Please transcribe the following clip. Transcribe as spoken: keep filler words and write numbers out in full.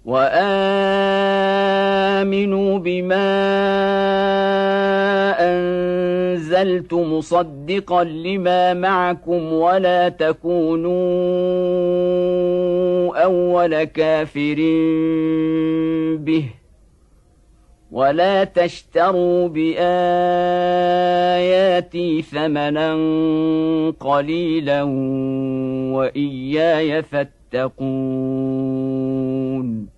وآمنوا بما أنزلت مصدقا لما معكم ولا تكونوا أول كافر به ولا تشتروا بآياتي ثمنا قليلا وإياي فاتقون